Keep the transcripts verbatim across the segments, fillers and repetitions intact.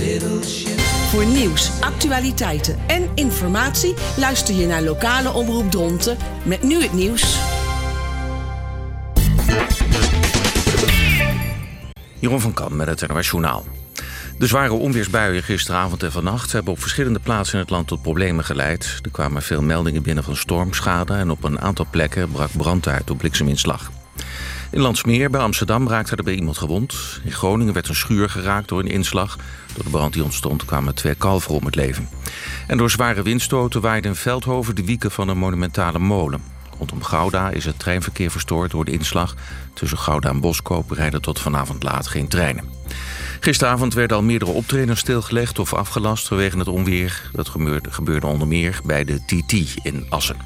Voor nieuws, actualiteiten en informatie luister je naar lokale omroep Dronten met nu het nieuws. Jeroen van Kan met het N O S Journaal. De zware onweersbuien gisteravond en vannacht hebben op verschillende plaatsen in het land tot problemen geleid. Er kwamen veel meldingen binnen van stormschade en op een aantal plekken brak brand uit door blikseminslag. In Landsmeer bij Amsterdam raakte er bij iemand gewond. In Groningen werd een schuur geraakt door een inslag. Door de brand die ontstond kwamen twee kalveren om het leven. En door zware windstoten waaide in Veldhoven de wieken van een monumentale molen. Rondom Gouda is het treinverkeer verstoord door de inslag. Tussen Gouda en Boskoop rijden tot vanavond laat geen treinen. Gisteravond werden al meerdere optredens stilgelegd of afgelast vanwege het onweer. Dat gebeurde, gebeurde onder meer bij de T T in Assen.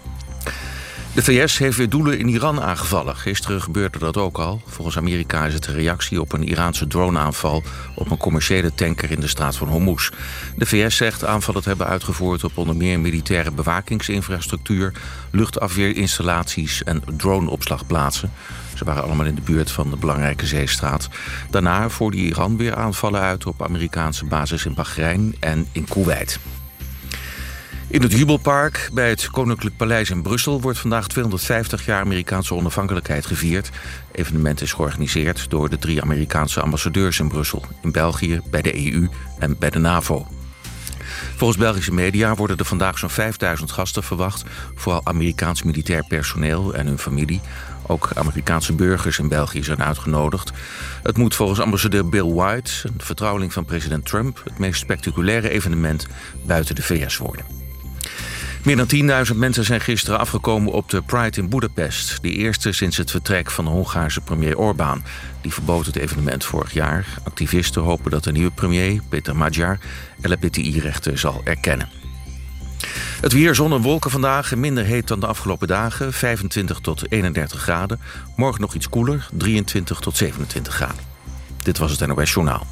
De V S heeft weer doelen in Iran aangevallen. Gisteren gebeurde dat ook al. Volgens Amerika is het een reactie op een Iraanse droneaanval op een commerciële tanker in de straat van Hormuz. De V S zegt aanvallen te hebben uitgevoerd op onder meer militaire bewakingsinfrastructuur, luchtafweerinstallaties en droneopslagplaatsen. Ze waren allemaal in de buurt van de belangrijke zeestraat. Daarna voerde Iran weer aanvallen uit op Amerikaanse bases in Bahrein en in Koeweit. In het Jubelpark bij het Koninklijk Paleis in Brussel wordt vandaag tweehonderdvijftig jaar Amerikaanse onafhankelijkheid gevierd. Het evenement is georganiseerd door de drie Amerikaanse ambassadeurs in Brussel, in België, bij de E U en bij de NAVO. Volgens Belgische media worden er vandaag zo'n vijfduizend gasten verwacht, vooral Amerikaans militair personeel en hun familie. Ook Amerikaanse burgers in België zijn uitgenodigd. Het moet volgens ambassadeur Bill White, een vertrouweling van president Trump, het meest spectaculaire evenement buiten de V S worden. Meer dan tienduizend mensen zijn gisteren afgekomen op de Pride in Boedapest. De eerste sinds het vertrek van de Hongaarse premier Orbán. Die verbood het evenement vorig jaar. Activisten hopen dat de nieuwe premier, Peter Magyar, L H B T I-rechten zal erkennen. Het weer, zon en wolken vandaag, minder heet dan de afgelopen dagen. vijfentwintig tot eenendertig graden. Morgen nog iets koeler, drieëntwintig tot zevenentwintig graden. Dit was het N O S Journaal.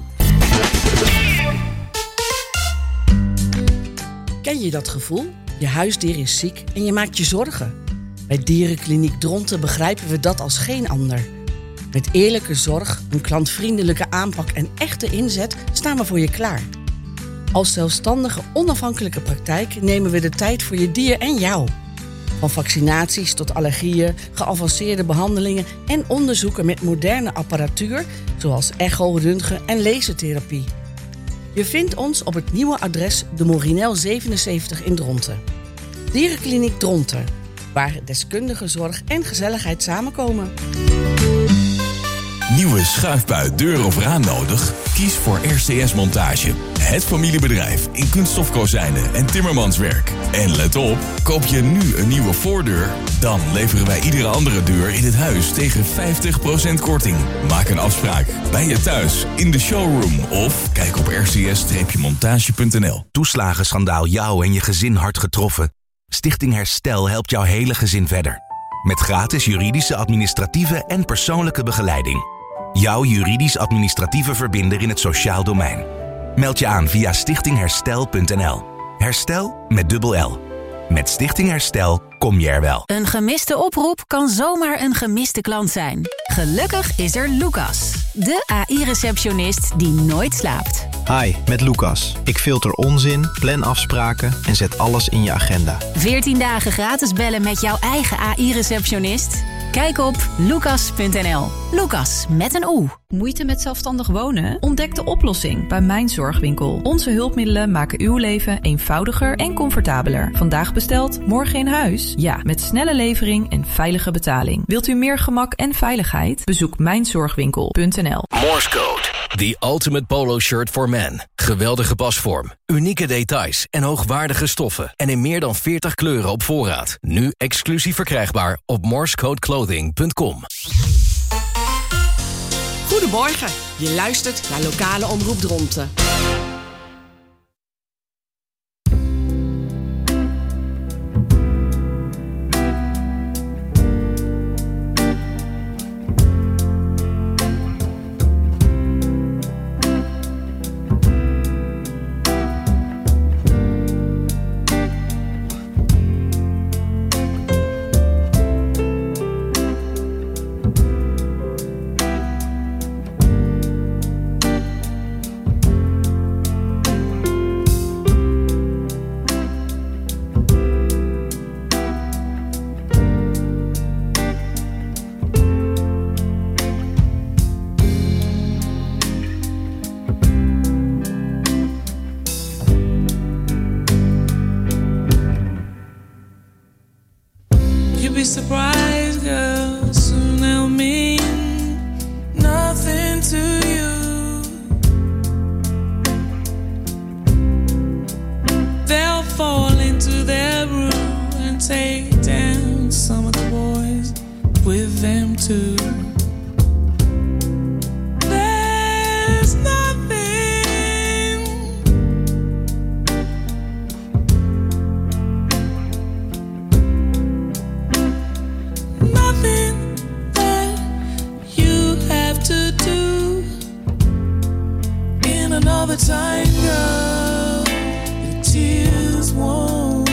Ken je dat gevoel? Je huisdier is ziek en je maakt je zorgen. Bij Dierenkliniek Dronten begrijpen we dat als geen ander. Met eerlijke zorg, een klantvriendelijke aanpak en echte inzet staan we voor je klaar. Als zelfstandige, onafhankelijke praktijk nemen we de tijd voor je dier en jou. Van vaccinaties tot allergieën, geavanceerde behandelingen en onderzoeken met moderne apparatuur, zoals echo, röntgen en lasertherapie. Je vindt ons op het nieuwe adres de Morinel zevenenzeventig in Dronten. Dierenkliniek Dronten, waar deskundige zorg en gezelligheid samenkomen. Nieuwe schuifbui, deur of raam nodig? Kies voor R C S Montage. Het familiebedrijf in kunststofkozijnen en timmermanswerk. En let op, koop je nu een nieuwe voordeur, dan leveren wij iedere andere deur in het huis tegen vijftig procent korting. Maak een afspraak bij je thuis, in de showroom of kijk op r c s montage punt n l. Toeslagenschandaal jou en je gezin hard getroffen? Stichting Herstel helpt jouw hele gezin verder. Met gratis juridische, administratieve en persoonlijke begeleiding. Jouw juridisch-administratieve verbinder in het sociaal domein. Meld je aan via stichting herstel punt n l. Herstel met dubbel L. Met Stichting Herstel kom je er wel. Een gemiste oproep kan zomaar een gemiste klant zijn. Gelukkig is er Lucas, de A I-receptionist die nooit slaapt. Hi, met Lucas. Ik filter onzin, plan afspraken en zet alles in je agenda. veertien dagen gratis bellen met jouw eigen A I-receptionist? Kijk op lucas punt n l. Lucas met een O. Moeite met zelfstandig wonen? Ontdek de oplossing bij Mijn Zorgwinkel. Onze hulpmiddelen maken uw leven eenvoudiger en comfortabeler. Vandaag besteld, morgen in huis? Ja, met snelle levering en veilige betaling. Wilt u meer gemak en veiligheid? Bezoek mijn zorgwinkel punt n l. Morse Code. The ultimate polo shirt for men. Geweldige pasvorm, unieke details en hoogwaardige stoffen. En in meer dan veertig kleuren op voorraad. Nu exclusief verkrijgbaar op morsecodeclothing punt com. Goedemorgen, je luistert naar lokale omroep Dronten. with them too. There's nothing, nothing that you have to do. In another time, girl, the tears won't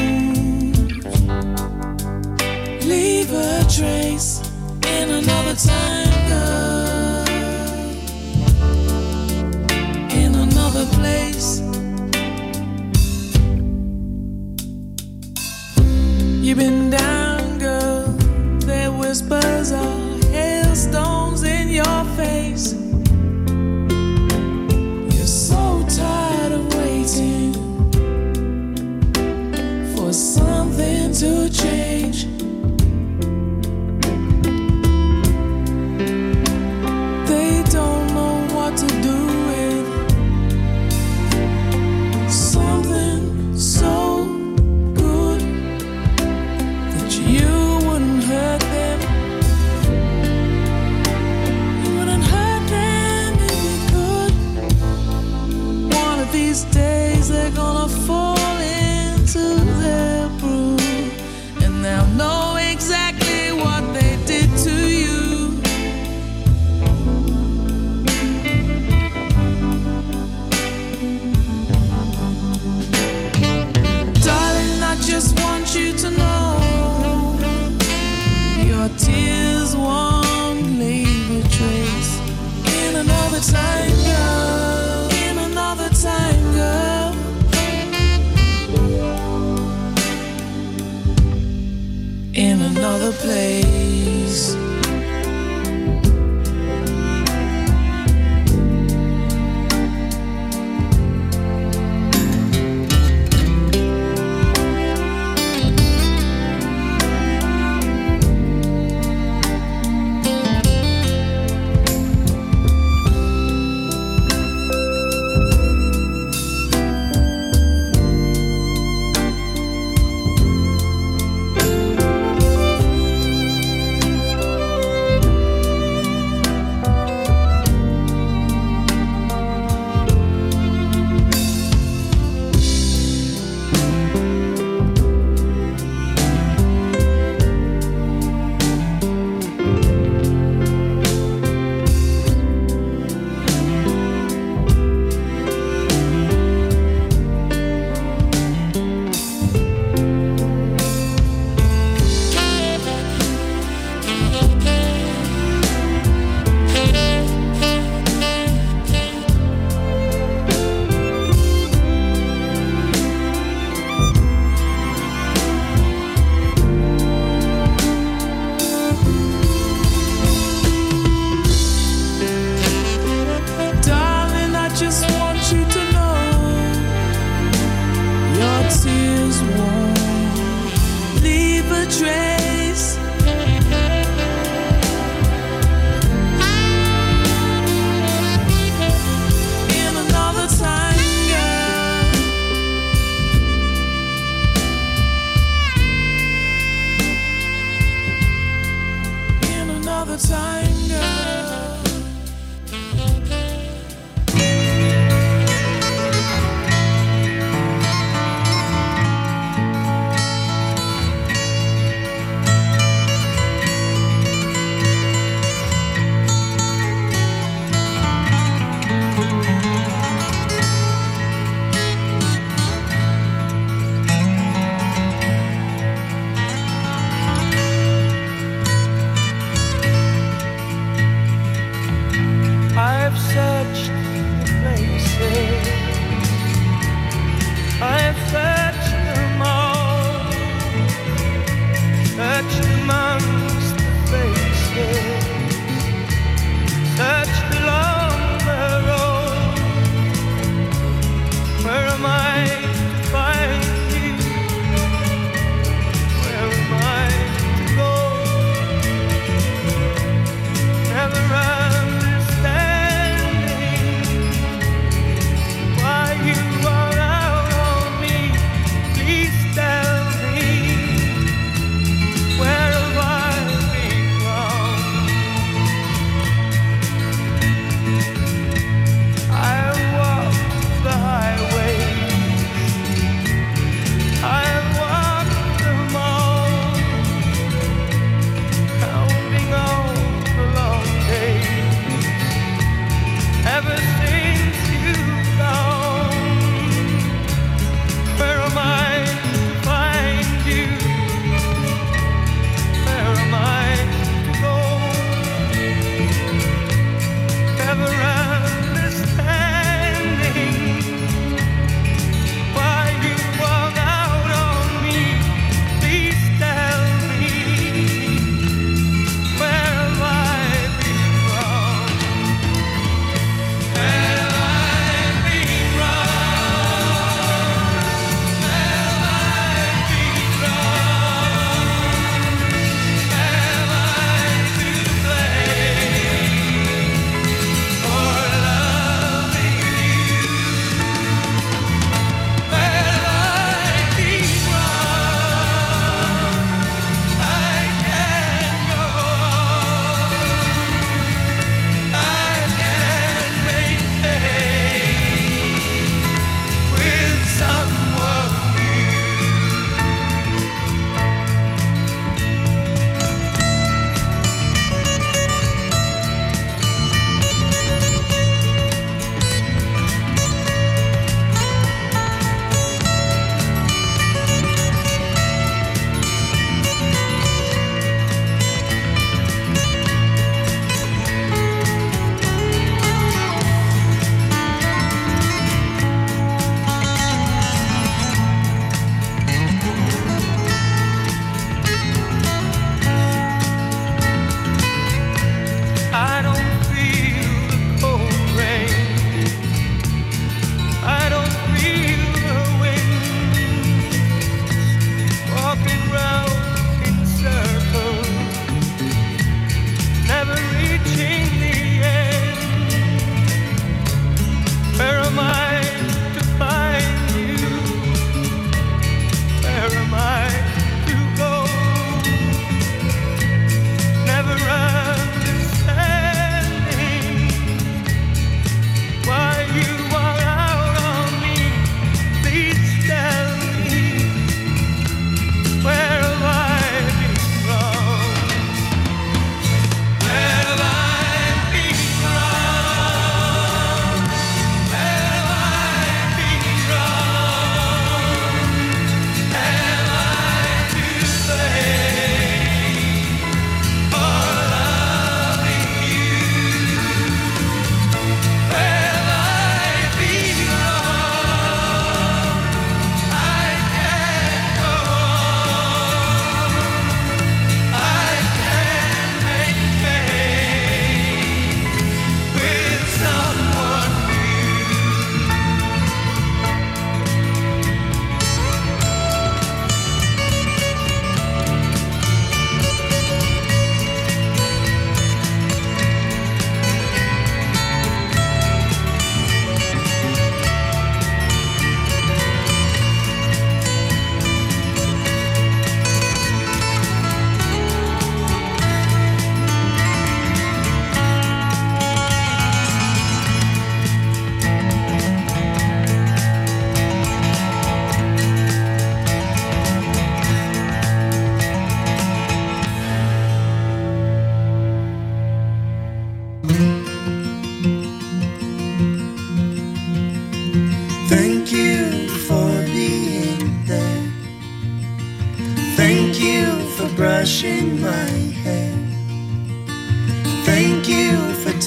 leave a trace. In another time, girl, in another place. You've been down, girl. Their whispers are hailstones in your face. You're so tired of waiting for something to change. They don't know what to do with something so good that you wouldn't hurt them. You wouldn't hurt them if you could. One of these days they're gonna fall into their groove, and they'll know exactly what they did to you. Darling, I just want you to know your tears won't leave a trace. In another time, girl, in another time, girl, in another place.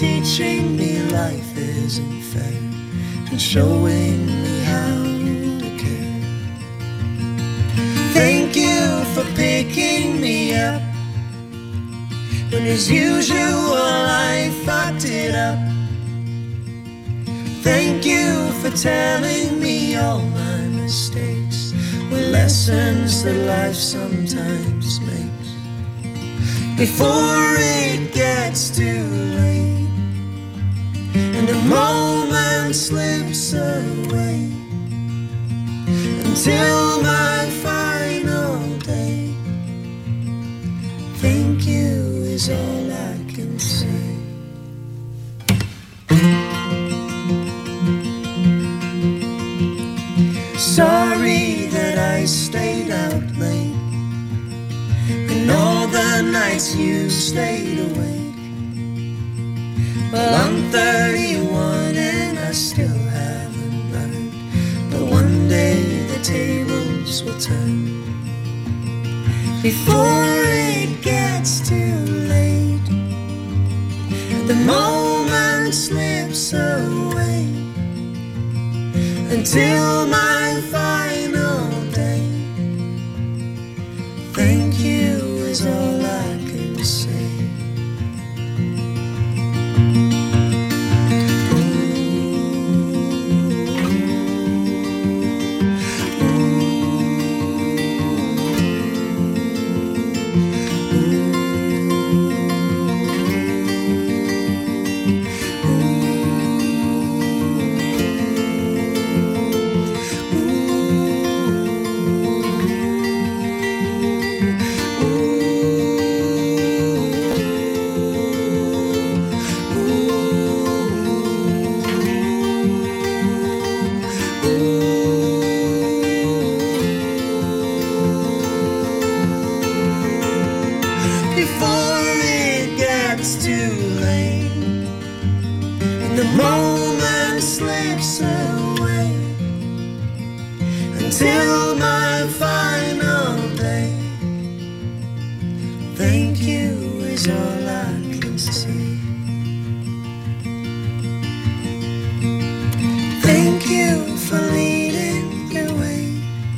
teaching me life isn't fair and showing me how to care. Thank you for picking me up when as usual I fucked it up. Thank you for telling me all my mistakes were lessons that life sometimes makes. Before it gets too late and the moment slips away, until my final day, thank you is all I can say. Sorry that I stayed out late and all the nights you stayed awake. Well, I'm thirty-one and I still haven't learned, but one day the tables will turn. Before it gets too late, the moment slips away, until my final day, thank you is all I can say. Till my final day, thank you is all I can say. Thank you for leading the way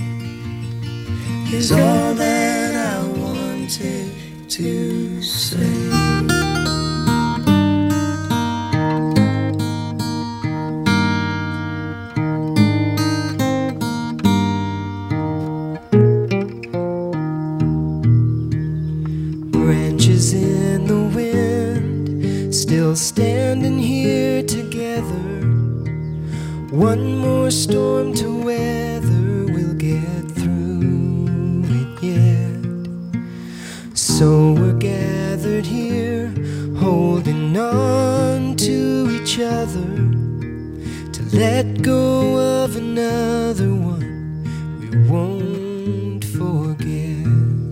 is all that I wanted to say. Standing here together, one more storm to weather, we'll get through it yet. So we're gathered here, holding on to each other, to let go of another one we won't forget.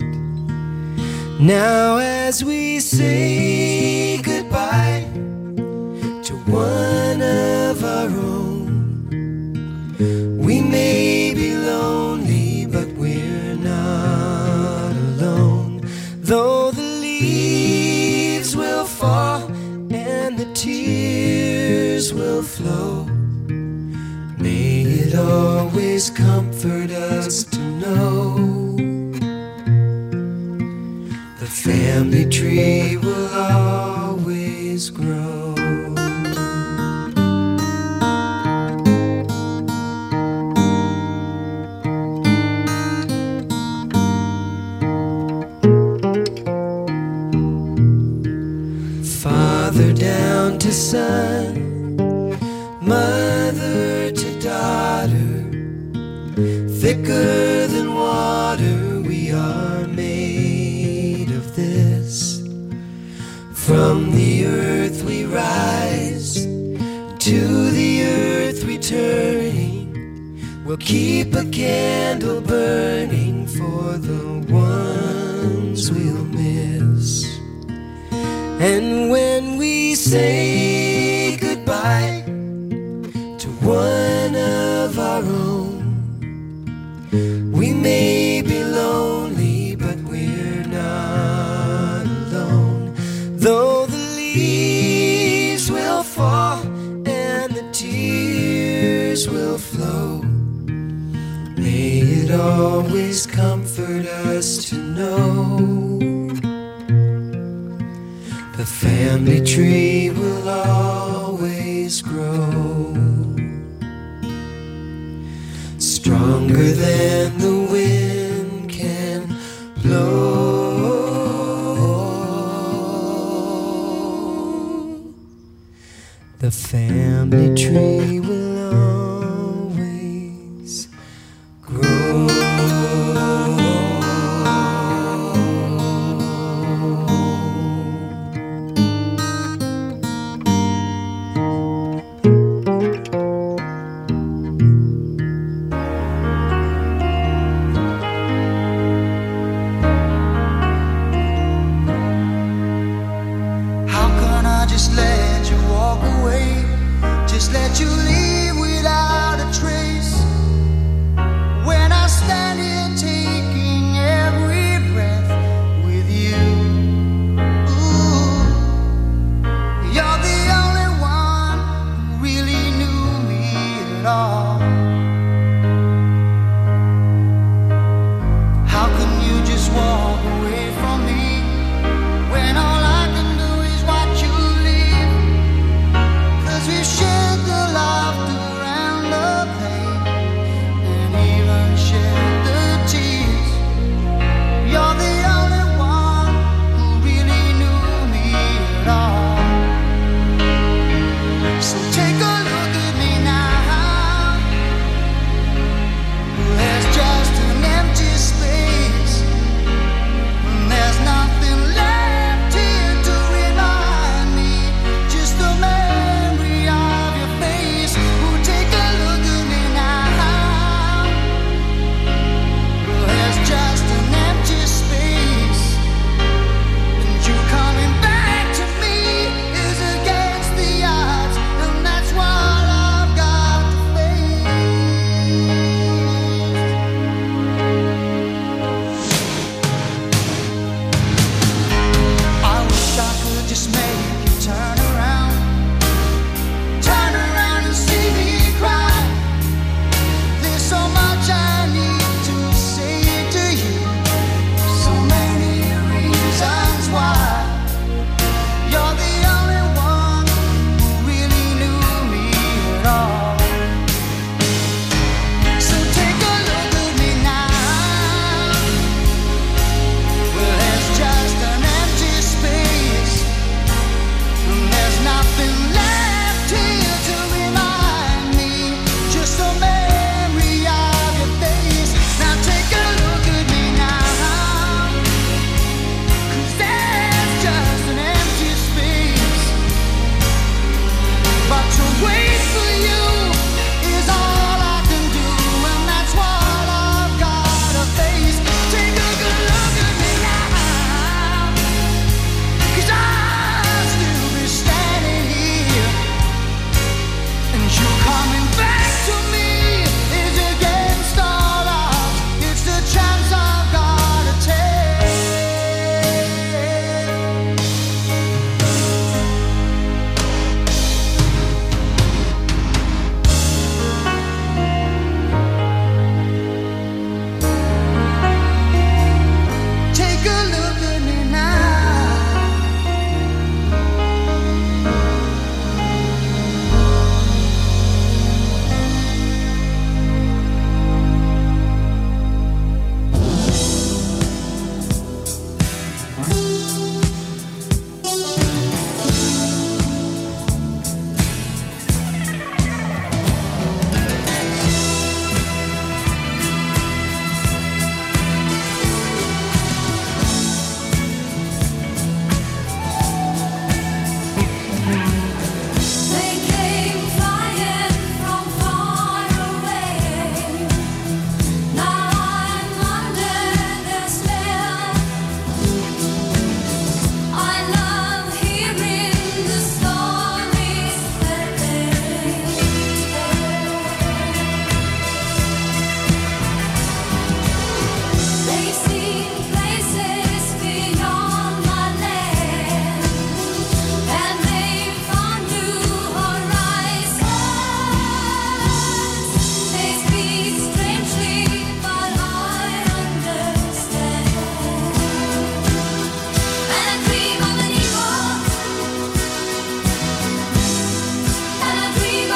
Now as we say goodbye to one of our own, we may be lonely, but we're not alone. Though the leaves will fall and the tears will flow, may it always comfort us to know the family tree will always grow. Father down to son, mother to daughter, thicker than water, we are made of this. From the earth we rise, to the earth returning, we'll keep a candle burning for the ones we'll miss. And when we say goodbye to one of our own, we may be lonely, but we're not alone. Though the leaves tears will flow. May it always comfort us to know the family tree will always grow, stronger than the wind can blow. The family tree will always grow. How can I just let you walk away? Just let you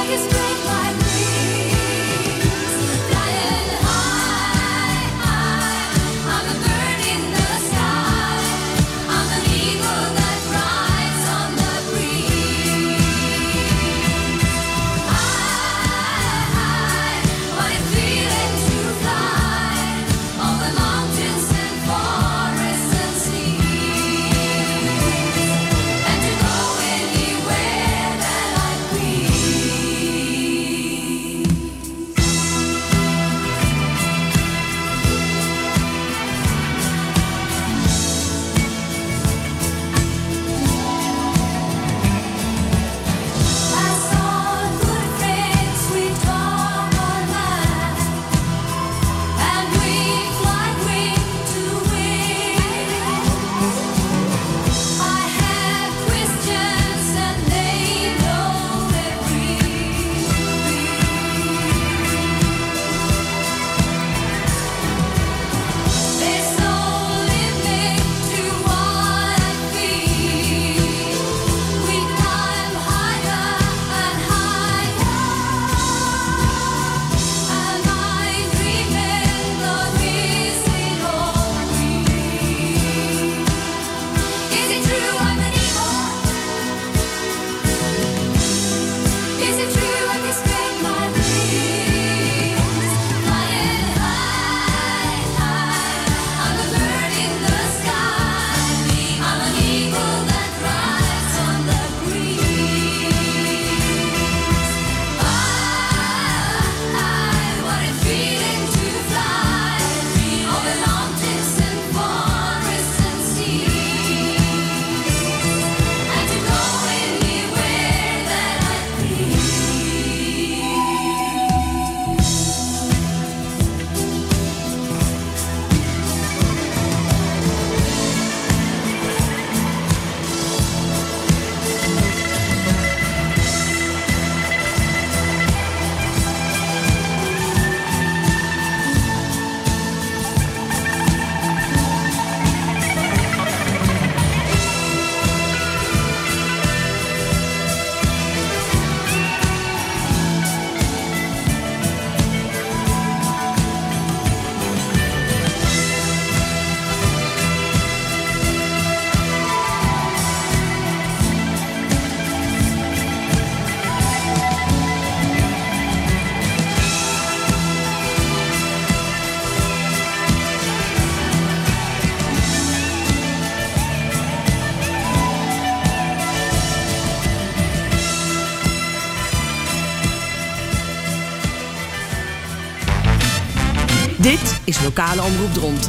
Dit is Lokale Omroep Dronten.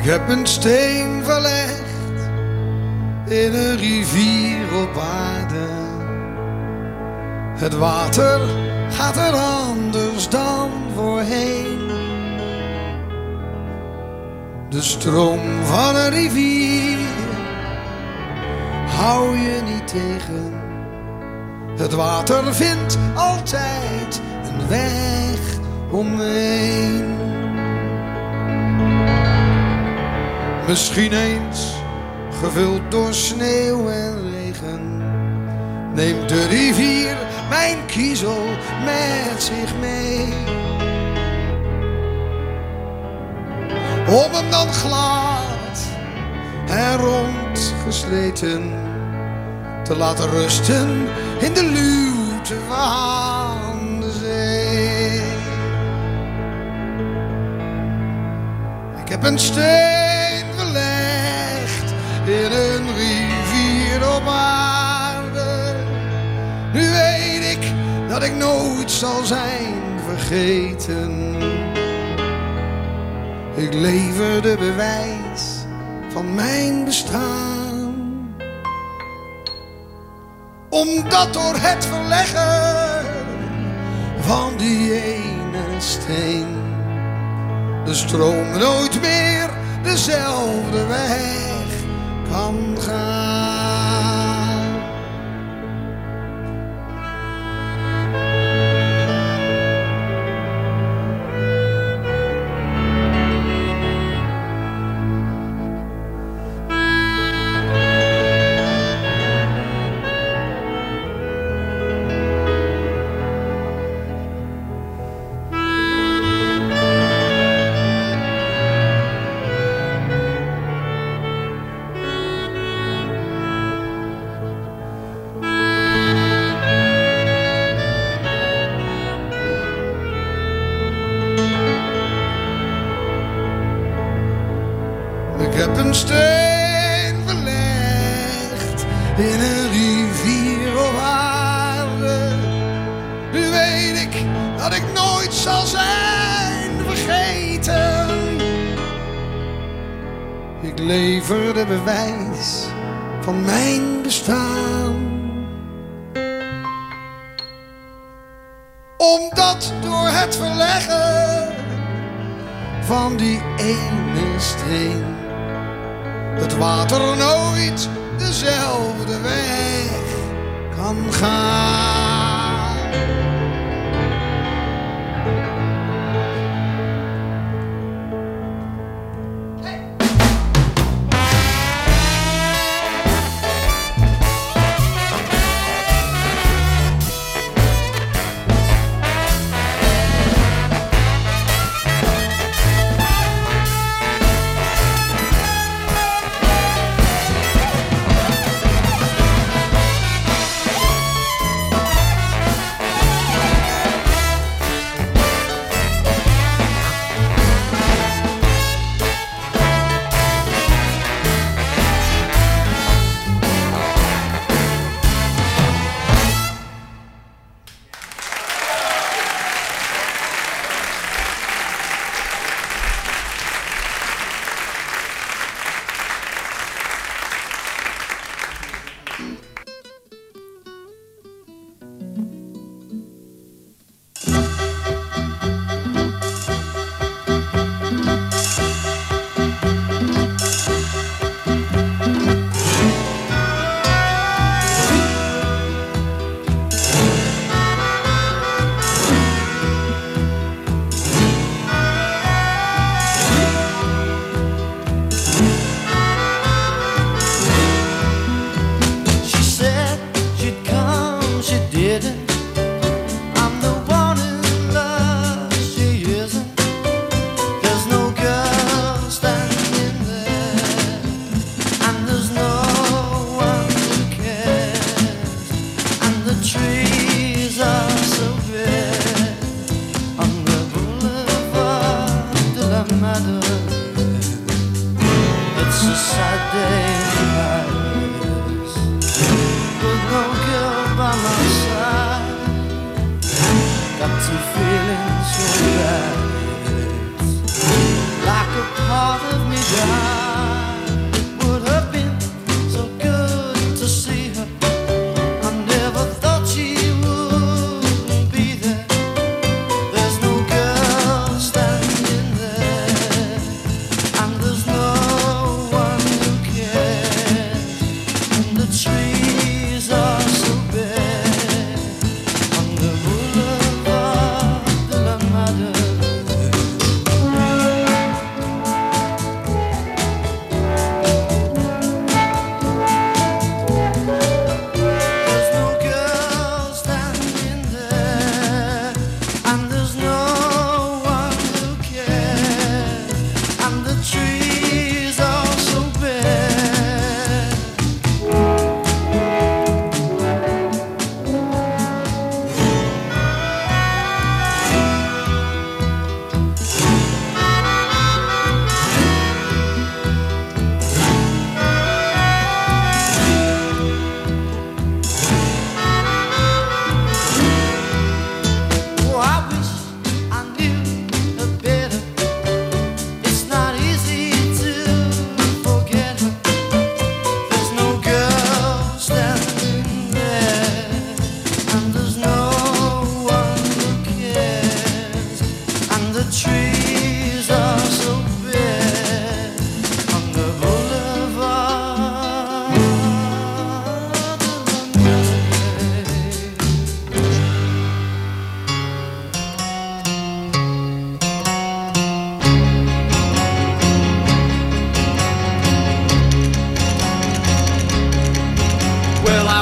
heb een steen verlegd in een rivier op aarde. Het water gaat er anders dan voorheen. De stroom van een rivier hou je niet tegen. Het water vindt altijd een weg omheen. Misschien eens gevuld door sneeuw en regen, neemt de rivier mijn kiezel met zich mee. Om hem dan glad en rond gesleten te laten rusten in de luwte van de zee. Ik heb een steen verlegd in een rivier op aarde. Nu weet ik dat ik nooit zal zijn vergeten. Ik lever de bewijs van mijn bestaan. Omdat door het verleggen van die ene steen de stroom nooit meer dezelfde weg kan gaan. Ik heb een steen verlegd in een rivier op aarde. Nu weet ik dat ik nooit zal zijn vergeten. Ik lever de bewijs van mijn bestaan. Omdat door het verleggen van die ene steen het water nooit dezelfde weg kan gaan. Hey. part of me died.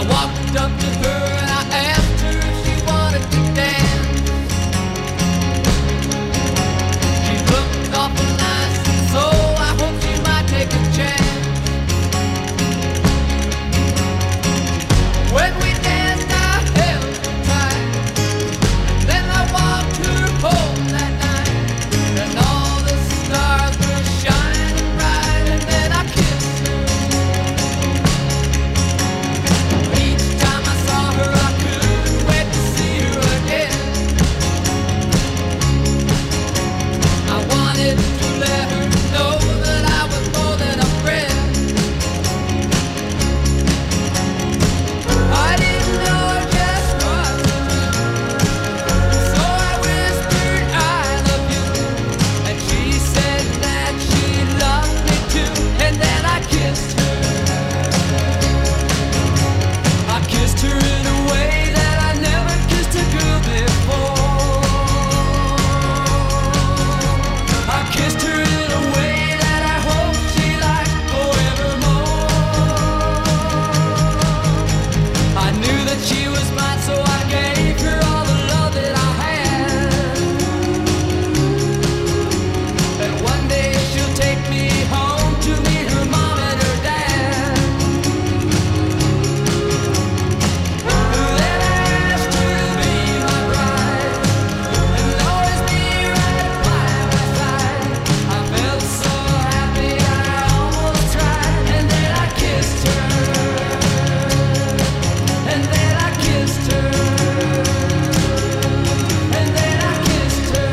walked up to her and I asked her if she wanted to dance. She looked awful nice, so I hope she might take a chance. When we danced, I held her tight. Then I walked her home that night, and all the stars were shining bright. And then I kissed her. Each time I saw her, I couldn't wait to see her again. I wanted to let her know that I was more than a friend. I didn't know just what to do, so I whispered I love you, and she said that she loved me too, and then I kissed her. I kissed her in a way that I never kissed a girl before. I kissed her in a way that I hope she liked forevermore. I knew that she was mine, so I gave her all the love that I had. And one day she'll take me home to meet her mom and her dad. Then I asked her to be my bride and always be right by my side. I felt so happy I almost cried. And then I kissed her. And then I kissed her. And then I kissed her.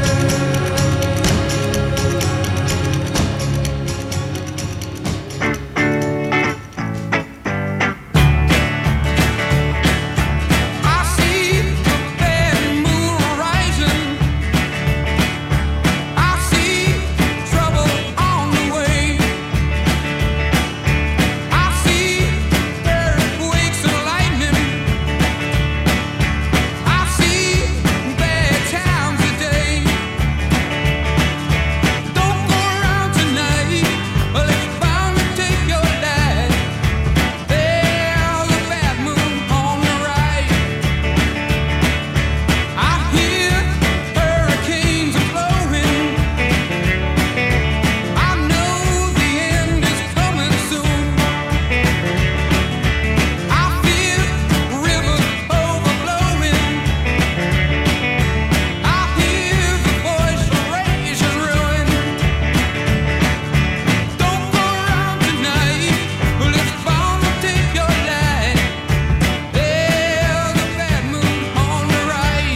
I see the bad moon rising. I see trouble on the way. I see earthquakes and lightning. I see bad times today. Don't go around tonight, well, it's bound to take your life. There's a bad moon on the right. I hear hurricanes are blowing. I know the end is coming soon. I feel rivers overflowing. I hear the voice of rage and ruin. Don't go around tonight, well, it's bound to take your life. There's a bad moon on the right.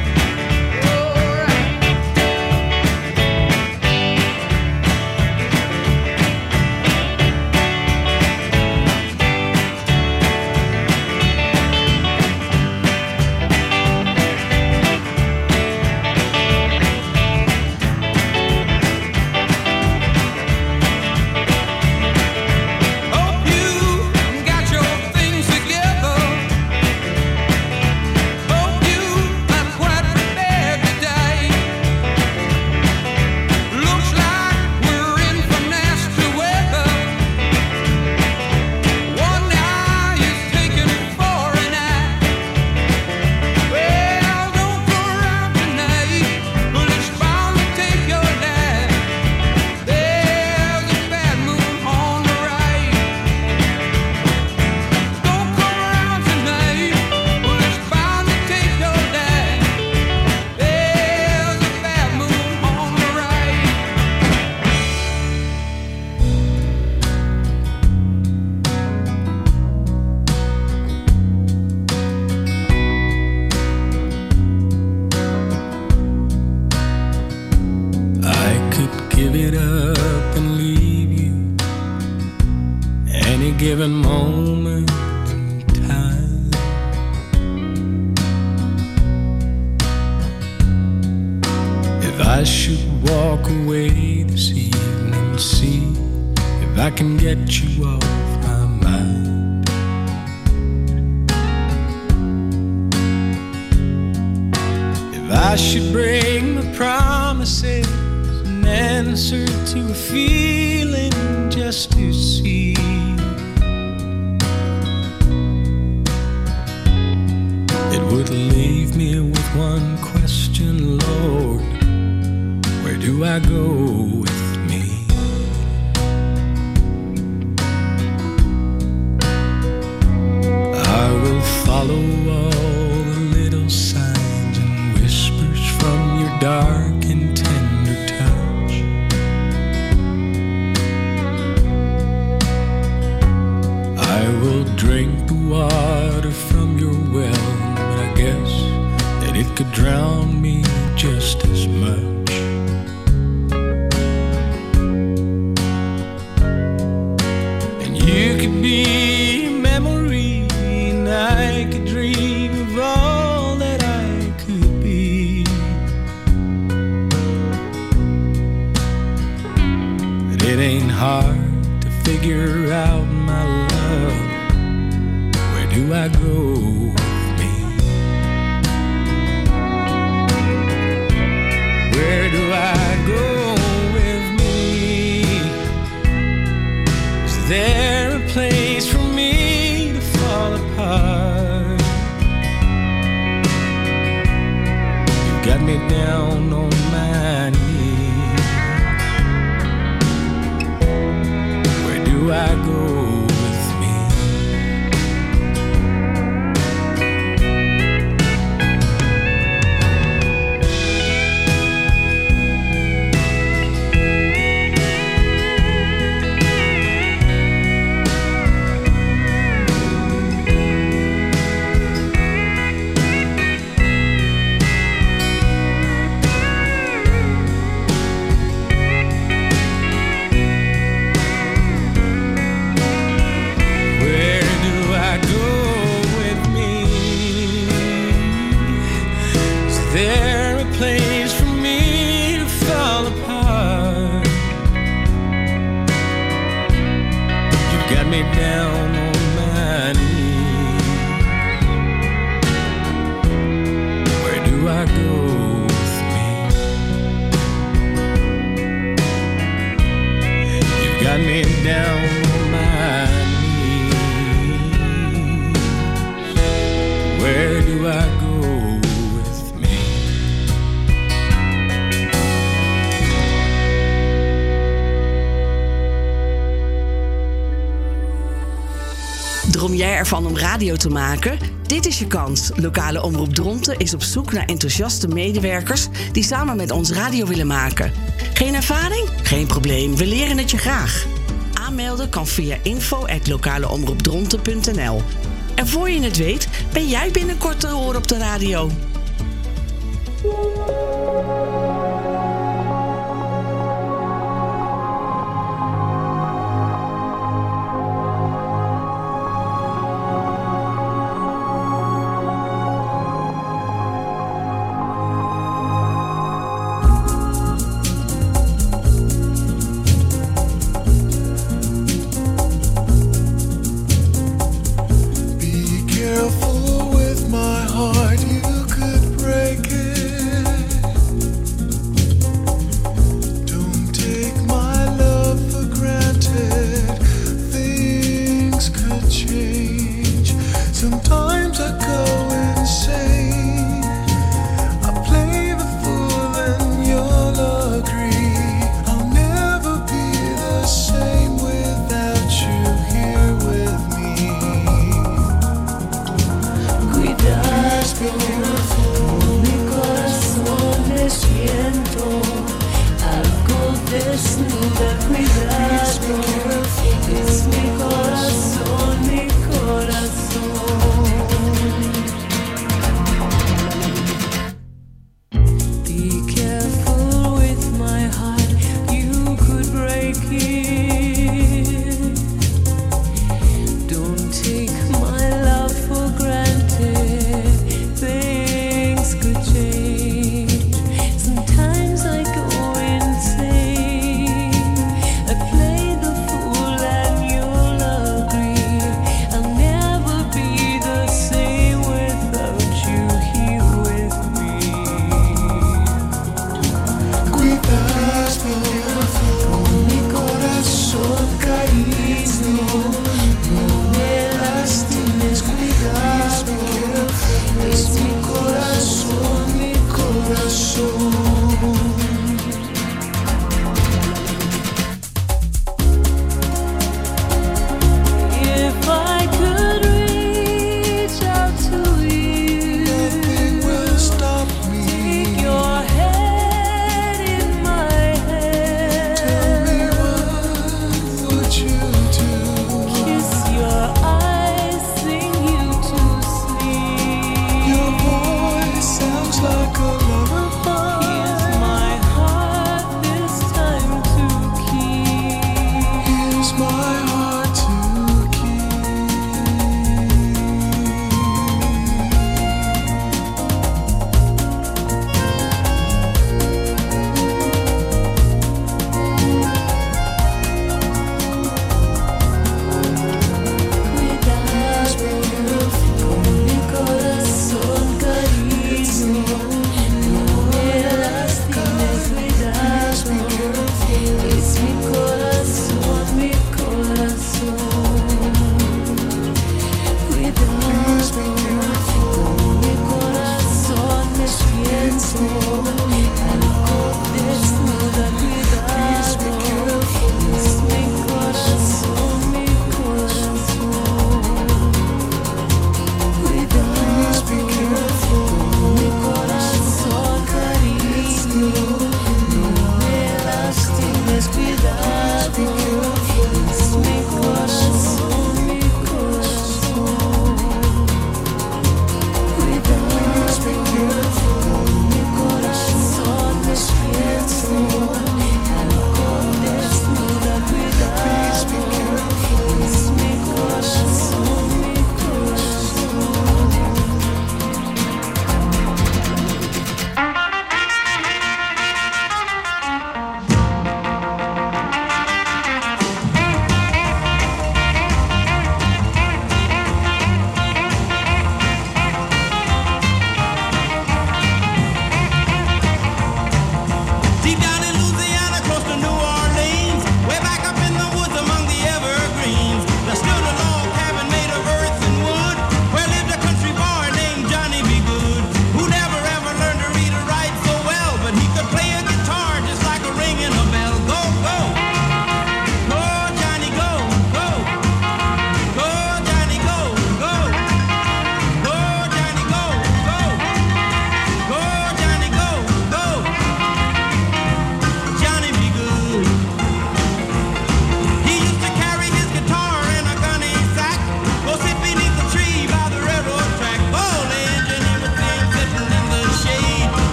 Hope you got your things together. Hope you are quite prepared to die. Looks like we're in for nasty weather. One eye is taken for an eye. Well, don't go around tonight, but it's bound to take your life. There's a bad moon on the right. Don't go around tonight, well, it's bound to take your life. There's a bad moon on the right. I could give it up and leave you any given moment in time. If I should walk away this evening, see if I can get you off my mind. If I should break my promises and answer to a feeling just to see me with one question, Lord. Where do I go with me? I will follow all the little signs and whispers from your dark and tender touch. I will drink the water from your well, but I guess that it could drown me just as much. And you could be a memory, and I could dream of all that I could be. But it ain't hard to figure out, my love. Where do I go with me? Where do I go with me? Is there a place for me to fall apart? You got me down on my knees. Where do I go? Droom jij ervan om radio te maken? Dit is je kans. Lokale Omroep Dronten is op zoek naar enthousiaste medewerkers die samen met ons radio willen maken. Geen ervaring? Geen probleem, we leren het je graag. Aanmelden kan via info at lokaleomroepdronten punt n l. En voor je het weet, ben jij binnenkort te horen op de radio. Don't take my love for granted, baby.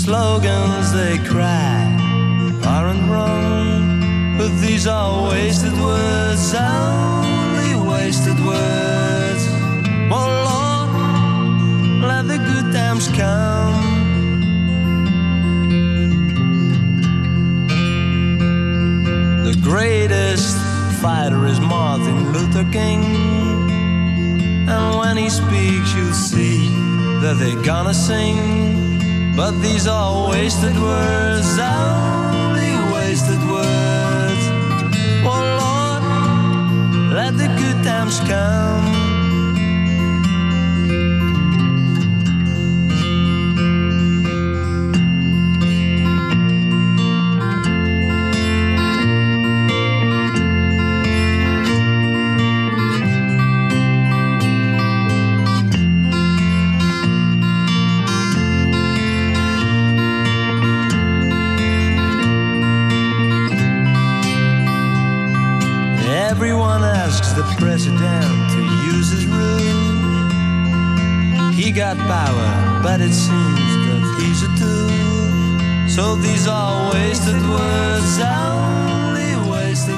slogans they cry aren't wrong, but these are wasted words, only wasted words. Oh Lord, let the good times come. The greatest fighter is Martin Luther King, and when he speaks you'll see that they're gonna sing. But these are wasted words, only wasted words. Oh Lord, let the good times come. Everyone asks the president to use his rule. He got power, but it seems that he's a tool. So these are wasted words.